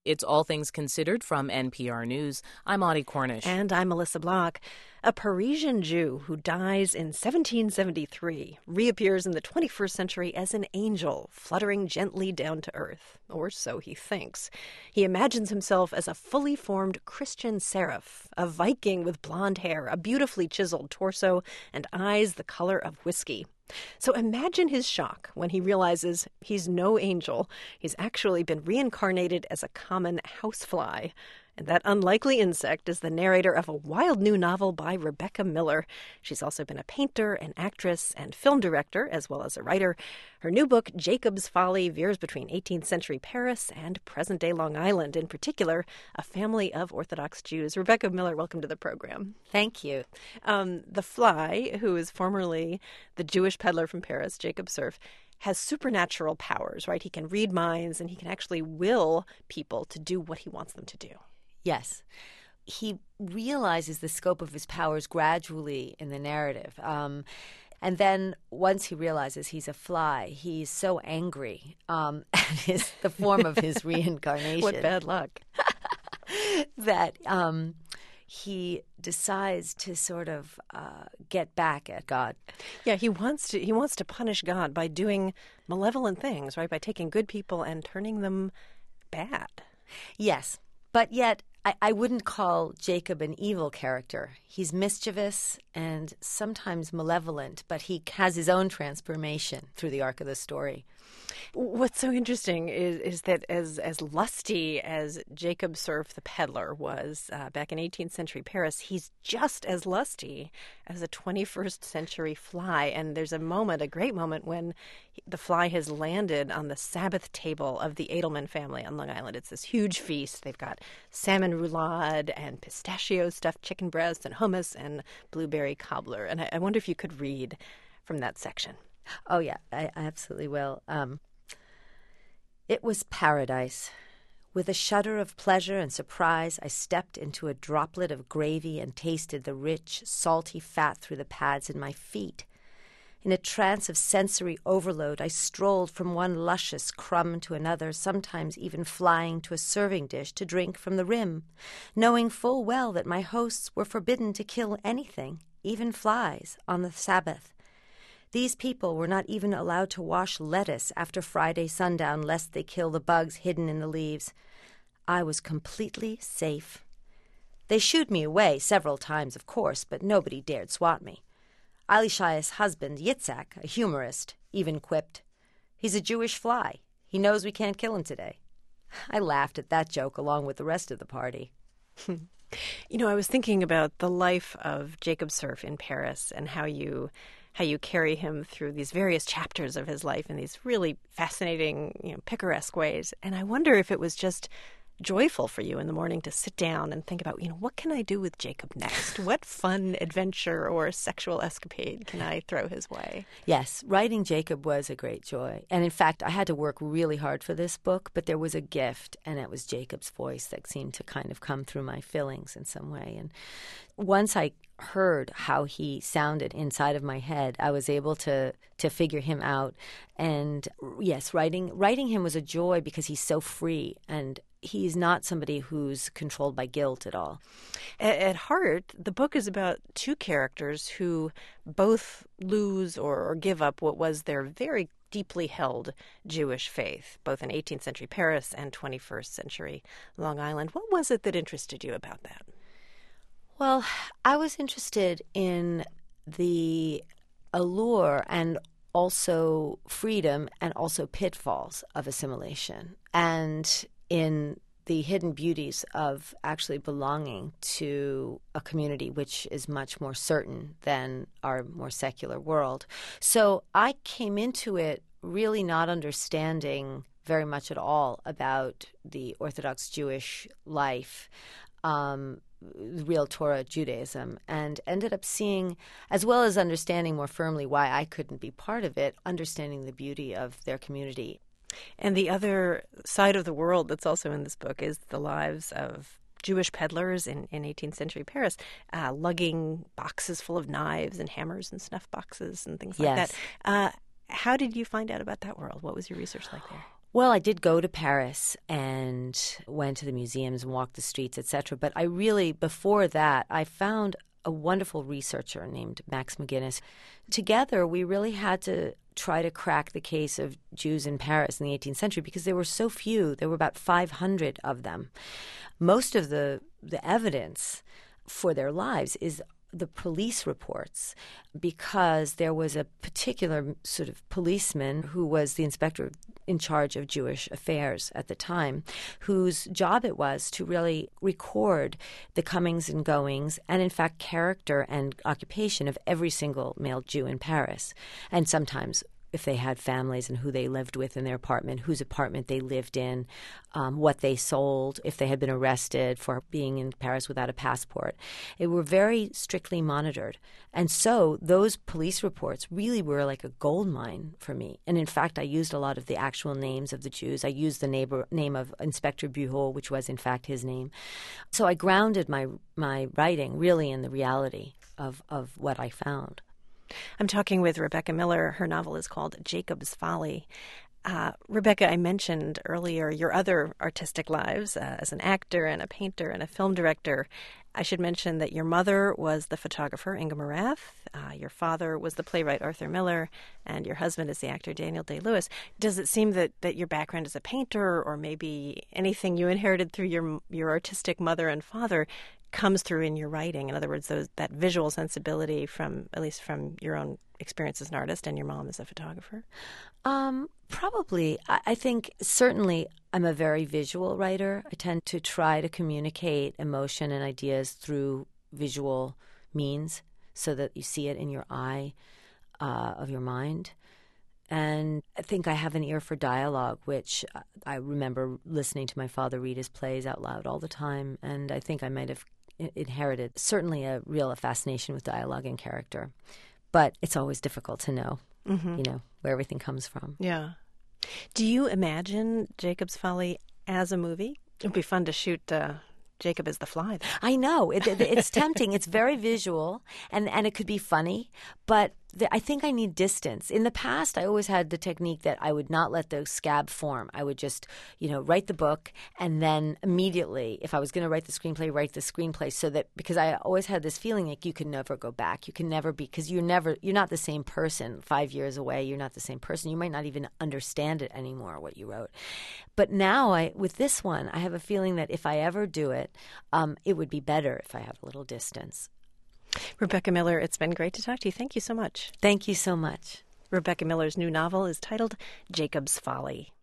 It's All Things Considered from NPR News. I'm Audie Cornish. And I'm Melissa Block. A Parisian Jew who dies in 1773 reappears in the 21st century as an angel, fluttering gently down to earth. Or so he thinks. He imagines himself as a fully formed Christian seraph, a Viking with blonde hair, a beautifully chiseled torso, and eyes the color of whiskey. So imagine his shock when he realizes he's no angel. He's actually been reincarnated as a common housefly. And that unlikely insect is the narrator of a wild new novel by Rebecca Miller. She's also been a painter, an actress, and film director, as well as a writer. Her new book, Jacob's Folly, veers between 18th century Paris and present-day Long Island, in particular, a family of Orthodox Jews. Rebecca Miller, welcome to the program. Thank you. The fly, who is formerly the Jewish peddler from Paris, Jacob Surf, has supernatural powers, right? He can read minds, and he can actually will people to do what he wants them to do. Yes. He realizes the scope of his powers gradually in the narrative. And then once he realizes he's a fly, he's so angry at the form of his reincarnation. What bad luck. That he decides to sort of get back at God. Yeah, he wants to punish God by doing malevolent things, right? By taking good people and turning them bad. Yes. But yet, I wouldn't call Jacob an evil character. He's mischievous and sometimes malevolent, but he has his own transformation through the arc of the story. What's so interesting is that as lusty as Jacob Surf the peddler was back in 18th century Paris, he's just as lusty as a 21st century fly. And there's a great moment, when the fly has landed on the Sabbath table of the Edelman family on Long Island. It's this huge feast. They've got salmon roulade and pistachio stuffed chicken breast and hummus and blueberry cobbler. And I wonder if you could read from that section. Oh, yeah, I absolutely will. It was paradise. With a shudder of pleasure and surprise, I stepped into a droplet of gravy and tasted the rich, salty fat through the pads in my feet. In a trance of sensory overload, I strolled from one luscious crumb to another, sometimes even flying to a serving dish to drink from the rim, knowing full well that my hosts were forbidden to kill anything, even flies, on the Sabbath. These people were not even allowed to wash lettuce after Friday sundown, lest they kill the bugs hidden in the leaves. I was completely safe. They shooed me away several times, of course, but nobody dared swat me. Elisha's husband, Yitzhak, a humorist, even quipped, "He's a Jewish fly. He knows we can't kill him today." I laughed at that joke along with the rest of the party. I was thinking about the life of Jacob Surf in Paris and how you carry him through these various chapters of his life in these really fascinating, picaresque ways. And I wonder if it was just joyful for you in the morning to sit down and think about, what can I do with Jacob next? What fun adventure or sexual escapade can I throw his way? Yes, writing Jacob was a great joy. And in fact, I had to work really hard for this book, but there was a gift, and it was Jacob's voice that seemed to kind of come through my fillings in some way. And once I heard how he sounded inside of my head, I was able to figure him out. And yes, writing him was a joy because he's so free, and he's not somebody who's controlled by guilt at all. At heart, the book is about two characters who both lose or give up what was their very deeply held Jewish faith, both in 18th century Paris and 21st century Long Island. What was it that interested you about that? Well, I was interested in the allure and also freedom and also pitfalls of assimilation, and in the hidden beauties of actually belonging to a community which is much more certain than our more secular world. So I came into it really not understanding very much at all about the Orthodox Jewish life, real Torah Judaism, and ended up seeing, as well as understanding more firmly why I couldn't be part of it, understanding the beauty of their community. And the other side of the world that's also in this book is the lives of Jewish peddlers in 18th century Paris, lugging boxes full of knives and hammers and snuff boxes and things like that. How did you find out about that world? What was your research like there? Well, I did go to Paris and went to the museums and walked the streets, etc. But I really, before that, I found a wonderful researcher named Max McGinnis. Together, we really had to try to crack the case of Jews in Paris in the 18th century because there were so few. There were about 500 of them. Most of the evidence for their lives is the police reports, because there was a particular sort of policeman who was the inspector in charge of Jewish affairs at the time, whose job it was to really record the comings and goings and, in fact, character and occupation of every single male Jew in Paris, and sometimes if they had families and who they lived with in their apartment, whose apartment they lived in, what they sold, if they had been arrested for being in Paris without a passport. They were very strictly monitored. And so those police reports really were like a gold mine for me. And in fact, I used a lot of the actual names of the Jews. I used the name of Inspector Buhol, which was in fact his name. So I grounded my writing really in the reality of what I found. I'm talking with Rebecca Miller. Her novel is called Jacob's Folly. Rebecca, I mentioned earlier your other artistic lives as an actor and a painter and a film director. I should mention that your mother was the photographer, Inga Morath. Your father was the playwright, Arthur Miller, and your husband is the actor, Daniel Day-Lewis. Does it seem that your background as a painter, or maybe anything you inherited through your artistic mother and father, comes through in your writing? In other words, that visual sensibility at least from your own experience as an artist and your mom as a photographer? Probably. I think certainly I'm a very visual writer. I tend to try to communicate emotion and ideas through visual means so that you see it in your eye of your mind. And I think I have an ear for dialogue, which I remember listening to my father read his plays out loud all the time. And I think I might have inherited certainly a real fascination with dialogue and character. But it's always difficult to know, where everything comes from. Yeah. Do you imagine Jacob's Folly as a movie? It would be fun to shoot Jacob as the fly. I know. It's tempting. It's very visual, and it could be funny, but I think I need distance. In the past, I always had the technique that I would not let the scab form. I would just, write the book, and then immediately, if I was going to write the screenplay so that, because I always had this feeling like you can never go back. You can never be, because you're not the same person 5 years away. You're not the same person. You might not even understand it anymore, what you wrote. But now, with this one, I have a feeling that if I ever do it, it would be better if I have a little distance. Rebecca Miller, it's been great to talk to you. Thank you so much. Thank you so much. Rebecca Miller's new novel is titled Jacob's Folly.